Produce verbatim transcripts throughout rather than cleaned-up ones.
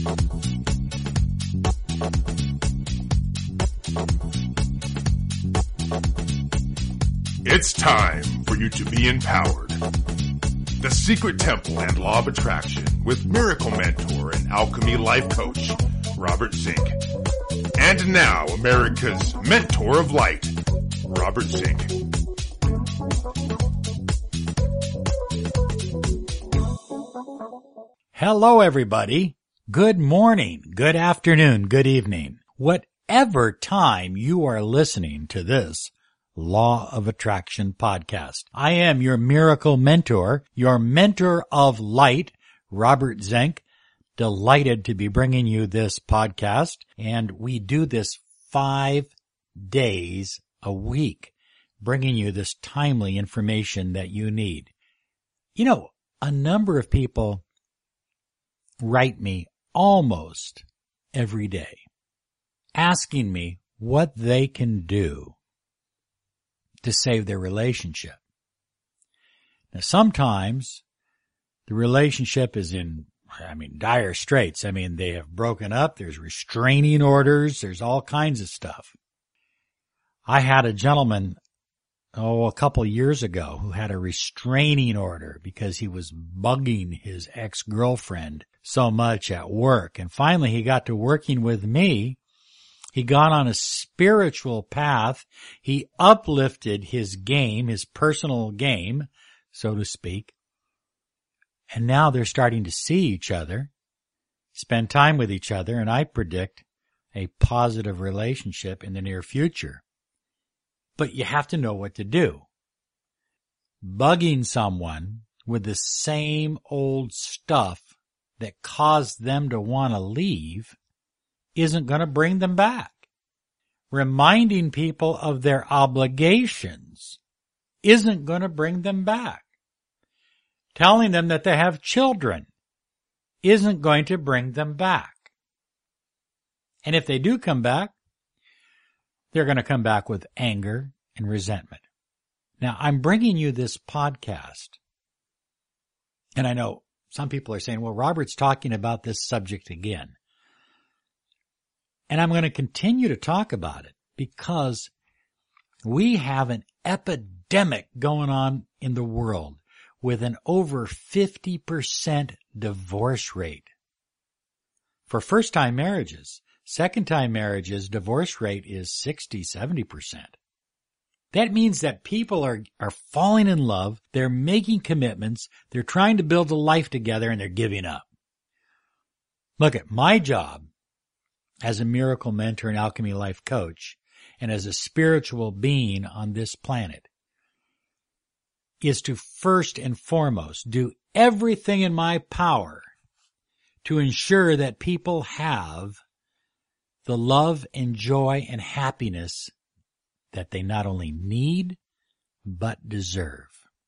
It's time for you to be empowered. The Secret Temple and Law of Attraction with Miracle Mentor and Alchemy Life Coach, Robert Zink. And now, America's Mentor of Light, Robert Zink. Hello, everybody. Good morning, good afternoon, good evening. Whatever time you are listening to this Law of Attraction podcast. I am your miracle mentor, your mentor of light, Robert Zink. Delighted to be bringing you this podcast, and we do this five days a week, bringing you this timely information that you need. You know, a number of people write me almost every day, asking me what they can do to save their relationship. Now, sometimes the relationship is in, I mean, dire straits. I mean, they have broken up. There's restraining orders. There's all kinds of stuff. I had a gentleman, oh, a couple years ago who had a restraining order because he was bugging his ex-girlfriend so much at work. And finally, he got to working with me. He got on a spiritual path. He uplifted his game, his personal game, so to speak. And now they're starting to see each other, spend time with each other, and I predict a positive relationship in the near future. But you have to know what to do. Bugging someone with the same old stuff that caused them to want to leave isn't going to bring them back. Reminding people of their obligations isn't going to bring them back. Telling them that they have children isn't going to bring them back. And if they do come back, they're going to come back with anger and resentment. Now, I'm bringing you this podcast, and I know some people are saying, well, Robert's talking about this subject again. And I'm going to continue to talk about it because we have an epidemic going on in the world with an over fifty percent divorce rate. For first-time marriages, second-time marriages, divorce rate is sixty, seventy percent. That means that people are, are falling in love, they're making commitments, they're trying to build a life together, and they're giving up. Look, at my job as a miracle mentor and alchemy life coach, and as a spiritual being on this planet, is to first and foremost do everything in my power to ensure that people have the love and joy and happiness that they not only need, but deserve.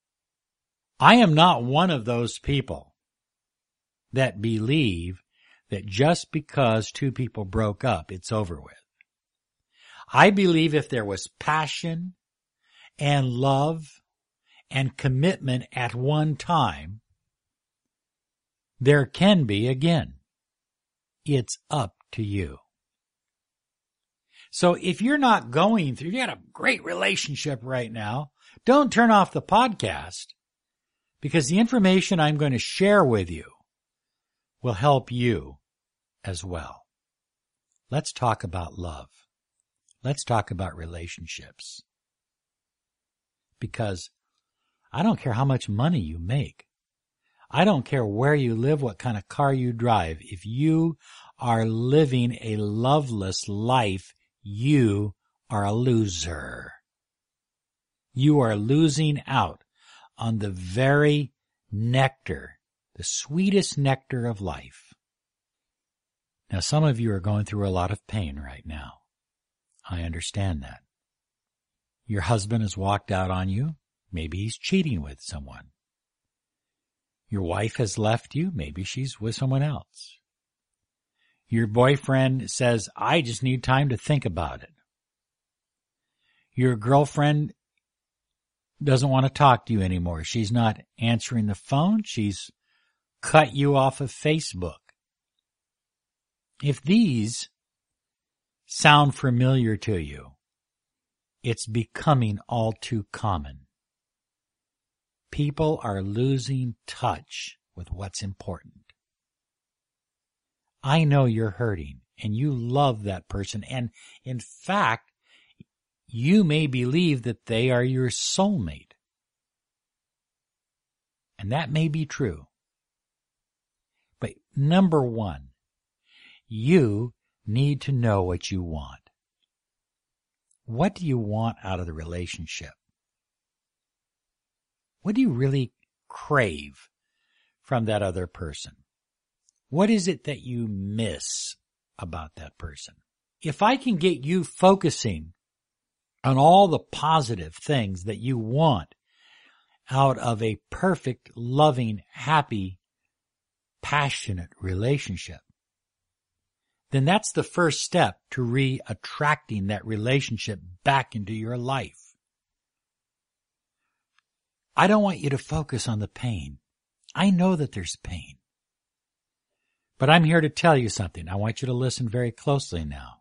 I am not one of those people that believe that just because two people broke up, it's over with. I believe if there was passion and love and commitment at one time, there can be again. It's up to you. So if you're not going through, you got a great relationship right now, don't turn off the podcast, because the information I'm going to share with you will help you as well. Let's talk about love. Let's talk about relationships. Because I don't care how much money you make. I don't care where you live, what kind of car you drive. If you are living a loveless life, you are a loser. You are losing out on the very nectar, the sweetest nectar of life. Now, some of you are going through a lot of pain right now. I understand that. Your husband has walked out on you. Maybe he's cheating with someone. Your wife has left you. Maybe she's with someone else. Your boyfriend says, I just need time to think about it. Your girlfriend doesn't want to talk to you anymore. She's not answering the phone. She's cut you off of Facebook. If these sound familiar to you, it's becoming all too common. People are losing touch with what's important. I know you're hurting and you love that person, and in fact, you may believe that they are your soulmate. And that may be true. But number one, you need to know what you want. What do you want out of the relationship? What do you really crave from that other person? What is it that you miss about that person? If I can get you focusing on all the positive things that you want out of a perfect, loving, happy, passionate relationship, then that's the first step to re-attracting that relationship back into your life. I don't want you to focus on the pain. I know that there's pain. But I'm here to tell you something. I want you to listen very closely now.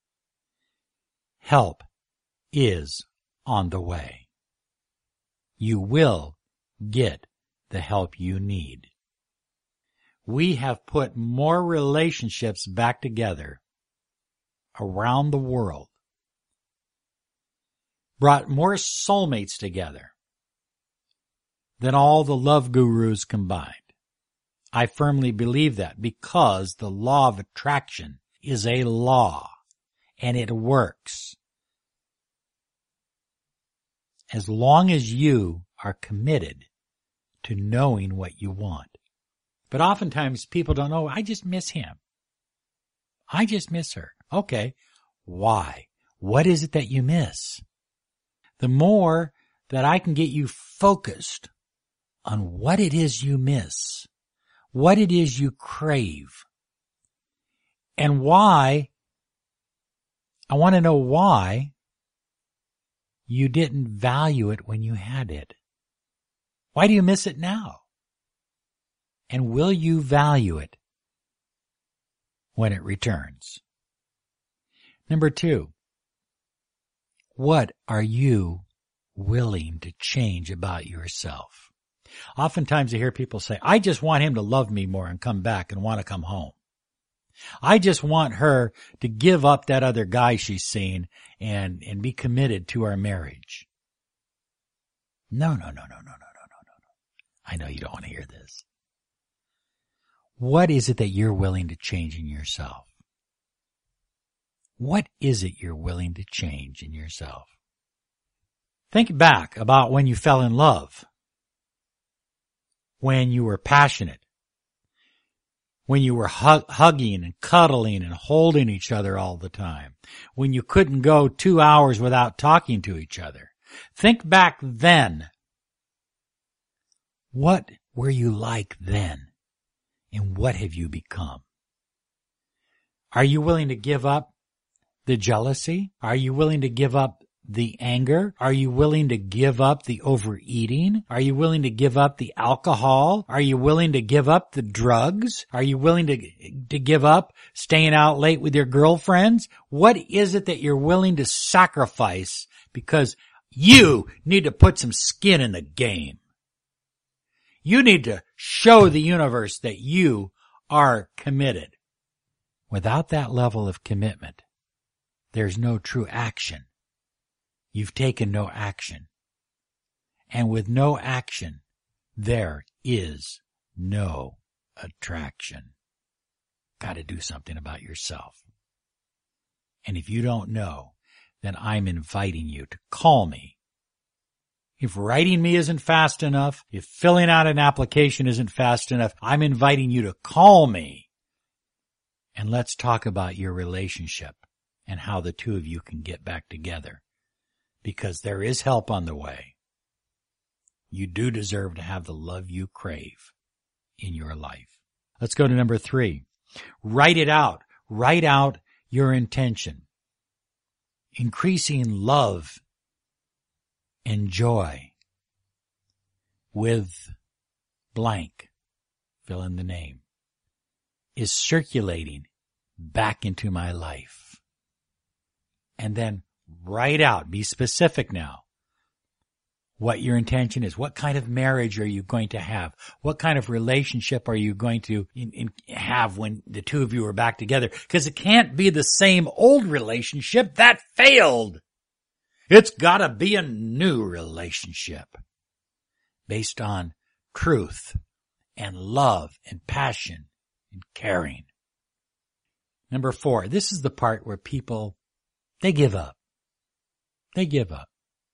Help is on the way. You will get the help you need. We have put more relationships back together around the world, brought more soulmates together than all the love gurus combined. I firmly believe that because the law of attraction is a law and it works. As long as you are committed to knowing what you want. But oftentimes people don't know, I just miss him. I just miss her. Okay. Why? What is it that you miss? The more that I can get you focused on what it is you miss, what it is you crave, and why, I want to know why you didn't value it when you had it. Why do you miss it now? And will you value it when it returns? Number two, what are you willing to change about yourself? Oftentimes I hear people say, I just want him to love me more and come back and want to come home. I just want her to give up that other guy she's seen and, and be committed to our marriage. No, no, no, no, no, no, no, no, no. I know you don't want to hear this. What is it that you're willing to change in yourself? What is it you're willing to change in yourself? Think back about when you fell in love, when you were passionate, when you were hug- hugging and cuddling and holding each other all the time, when you couldn't go two hours without talking to each other. Think back then. What were you like then? And what have you become? Are you willing to give up the jealousy? Are you willing to give up the anger? Are you willing to give up the overeating? Are you willing to give up the alcohol? Are you willing to give up the drugs? Are you willing to, to give up staying out late with your girlfriends? What is it that you're willing to sacrifice because you need to put some skin in the game? You need to show the universe that you are committed. Without that level of commitment, there's no true action. You've taken no action. And with no action, there is no attraction. Got to do something about yourself. And if you don't know, then I'm inviting you to call me. If writing me isn't fast enough, if filling out an application isn't fast enough, I'm inviting you to call me. And let's talk about your relationship and how the two of you can get back together. Because there is help on the way. You do deserve to have the love you crave in your life. Let's go to number three. Write it out. Write out your intention. Increasing love and joy with blank, fill in the name, is circulating back into my life. And then write out, be specific now, what your intention is. What kind of marriage are you going to have? What kind of relationship are you going to in, in, have when the two of you are back together? Because it can't be the same old relationship that failed. It's got to be a new relationship based on truth and love and passion and caring. Number four, this is the part where people, they give up. They give up.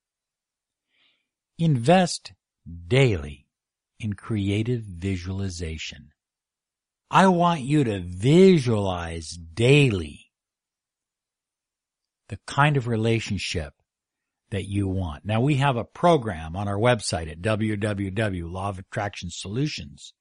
Invest daily in creative visualization. I want you to visualize daily the kind of relationship that you want. Now, we have a program on our website at w w w dot law of attraction solutions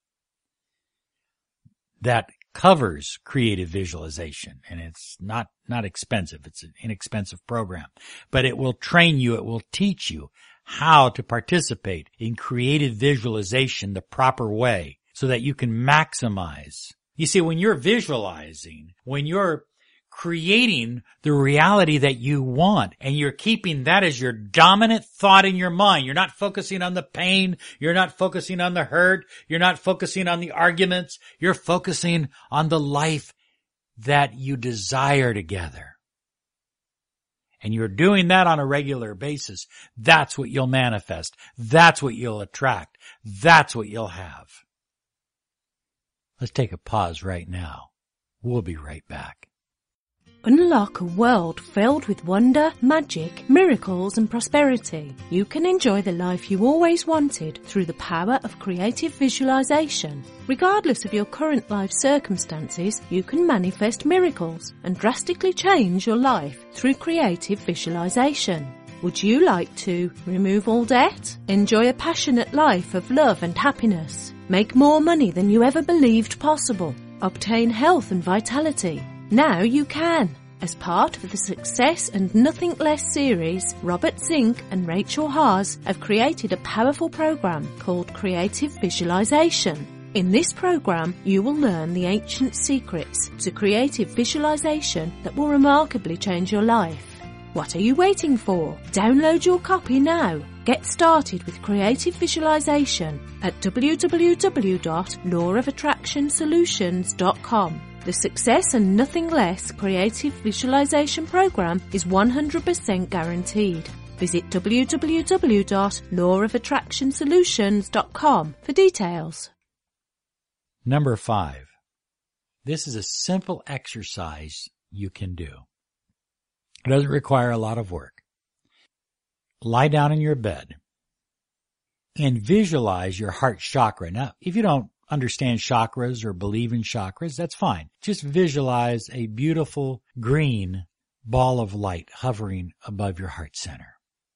that covers creative visualization, and it's not, not expensive. It's an inexpensive program, but it will train you. It will teach you how to participate in creative visualization the proper way so that you can maximize. You see, when you're visualizing, when you're creating the reality that you want, and you're keeping that as your dominant thought in your mind. You're not focusing on the pain. You're not focusing on the hurt. You're not focusing on the arguments. You're focusing on the life that you desire together. And you're doing that on a regular basis. That's what you'll manifest. That's what you'll attract. That's what you'll have. Let's take a pause right now. We'll be right back. Unlock a world filled with wonder, magic, miracles and prosperity. You can enjoy the life you always wanted through the power of creative visualization. Regardless of your current life circumstances, you can manifest miracles and drastically change your life through creative visualization. Would you like to remove all debt? Enjoy a passionate life of love and happiness? Make more money than you ever believed possible? Obtain health and vitality? Now you can. As part of the Success and Nothing Less series, Robert Zink and Rachel Haas have created a powerful program called Creative Visualization. In this program, you will learn the ancient secrets to creative visualization that will remarkably change your life. What are you waiting for? Download your copy now. Get started with creative visualization at w w w dot law of attraction solutions dot com. The Success and Nothing Less Creative Visualization Program is one hundred percent guaranteed. Visit w w w dot law of attraction solutions dot com for details. Number five. This is a simple exercise you can do. It doesn't require a lot of work. Lie down in your bed and visualize your heart chakra. Now, if you don't understand chakras or believe in chakras, that's fine. Just visualize a beautiful green ball of light hovering above your heart center.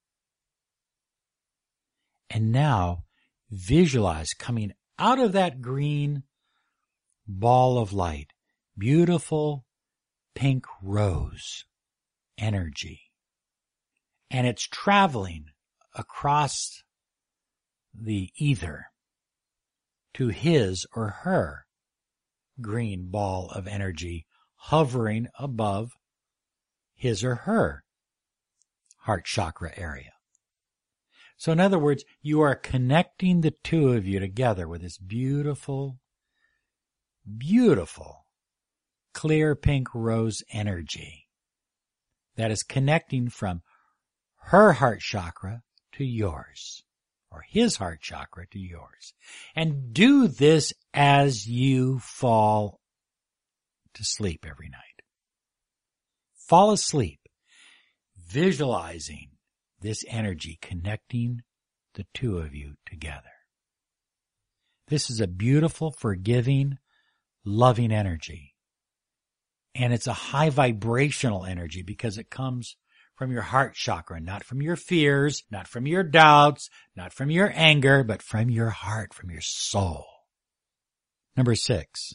And now visualize coming out of that green ball of light, beautiful pink rose energy. And it's traveling across the ether to his or her green ball of energy hovering above his or her heart chakra area. So in other words, you are connecting the two of you together with this beautiful, beautiful, clear pink rose energy that is connecting from her heart chakra to yours, or his heart chakra to yours. And do this as you fall to sleep every night. Fall asleep, visualizing this energy connecting the two of you together. This is a beautiful, forgiving, loving energy. And it's a high vibrational energy because it comes from your heart chakra, not from your fears, not from your doubts, not from your anger, but from your heart, from your soul. Number six,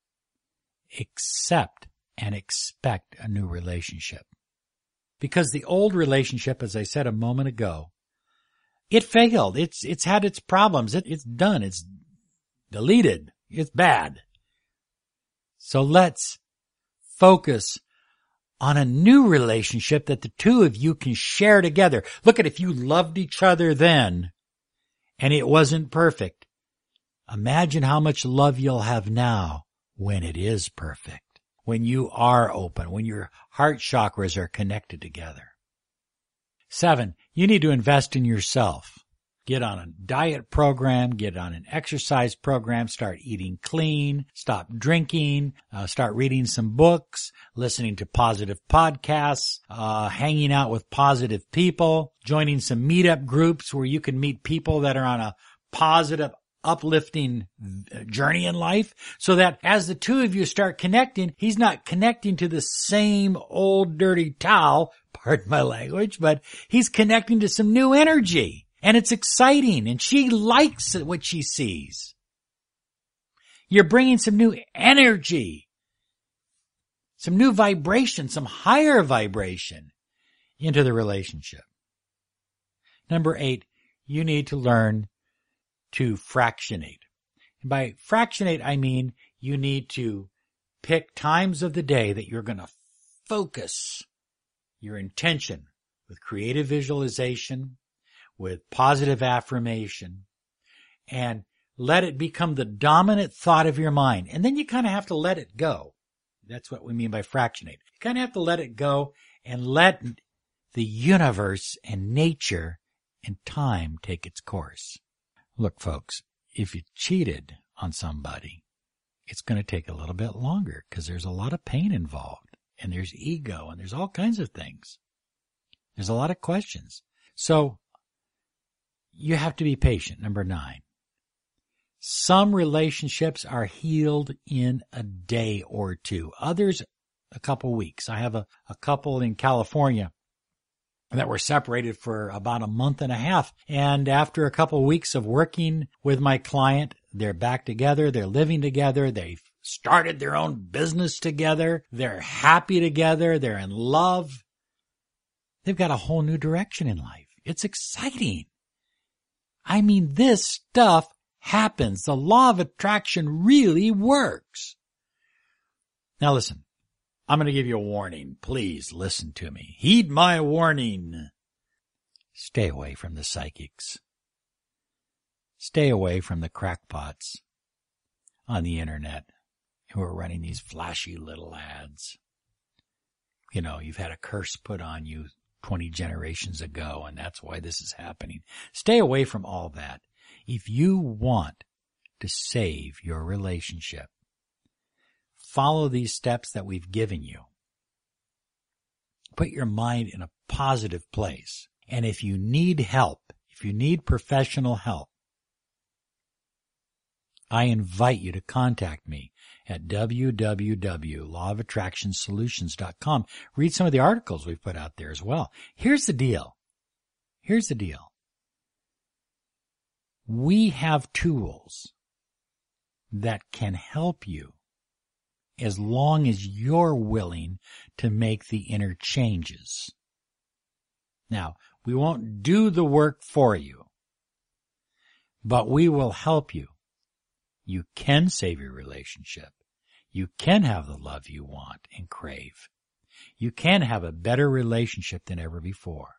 accept and expect a new relationship. Because the old relationship, as I said a moment ago, it failed. It's, it's had its problems. It, it's done. It's deleted. It's bad. So let's focus on a new relationship that the two of you can share together. Look at if you loved each other then and it wasn't perfect. Imagine how much love you'll have now when it is perfect, when you are open, when your heart chakras are connected together. Seven, you need to invest in yourself. Get on a diet program, get on an exercise program, start eating clean, stop drinking, uh, start reading some books, listening to positive podcasts, uh, hanging out with positive people, joining some meetup groups where you can meet people that are on a positive, uplifting journey in life, so that as the two of you start connecting, he's not connecting to the same old dirty towel, pardon my language, but he's connecting to some new energy. And it's exciting, and she likes what she sees. You're bringing some new energy, some new vibration, some higher vibration into the relationship. Number eight, you need to learn to fractionate. And by fractionate, I mean you need to pick times of the day that you're going to focus your intention with creative visualization, with positive affirmation, and let it become the dominant thought of your mind. And then you kind of have to let it go. That's what we mean by fractionate. You kind of have to let it go and let the universe and nature and time take its course. Look, folks, if you cheated on somebody, it's going to take a little bit longer because there's a lot of pain involved, and there's ego, and there's all kinds of things. There's a lot of questions. So you have to be patient. Number nine. Some relationships are healed in a day or two. Others, a couple weeks. I have a, a couple in California that were separated for about a month and a half. And after a couple of weeks of working with my client, they're back together. They're living together. They've started their own business together. They're happy together. They're in love. They've got a whole new direction in life. It's exciting. I mean, this stuff happens. The law of attraction really works. Now listen, I'm going to give you a warning. Please listen to me. Heed my warning. Stay away from the psychics. Stay away from the crackpots on the internet who are running these flashy little ads. You know, you've had a curse put on you twenty generations ago, and that's why this is happening. Stay away from all that. If you want to save your relationship, follow these steps that we've given you. Put your mind in a positive place. And if you need help, if you need professional help, I invite you to contact me at w w w dot law of attraction solutions dot com. Read some of the articles we've put out there as well. Here's the deal. Here's the deal. We have tools that can help you as long as you're willing to make the inner changes. Now, we won't do the work for you, but we will help you. You can save your relationship. You can have the love you want and crave. You can have a better relationship than ever before.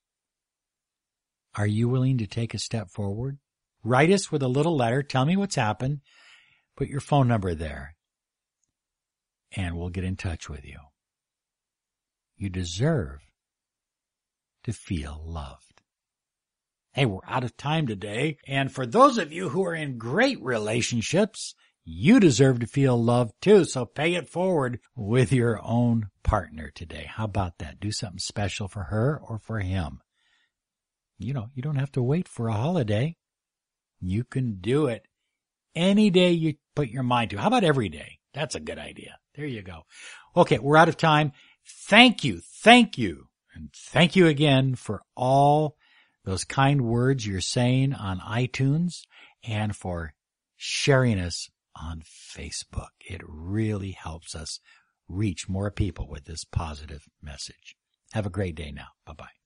Are you willing to take a step forward? Write us with a little letter. Tell me what's happened. Put your phone number there, and we'll get in touch with you. You deserve to feel loved. Hey, we're out of time today. And for those of you who are in great relationships, you deserve to feel loved too. So pay it forward with your own partner today. How about that? Do something special for her or for him. You know, you don't have to wait for a holiday. You can do it any day you put your mind to. How about every day? That's a good idea. There you go. Okay, we're out of time. Thank you. Thank you. And thank you again for all those kind words you're saying on iTunes and for sharing us on Facebook. It really helps us reach more people with this positive message. Have a great day now. Bye-bye.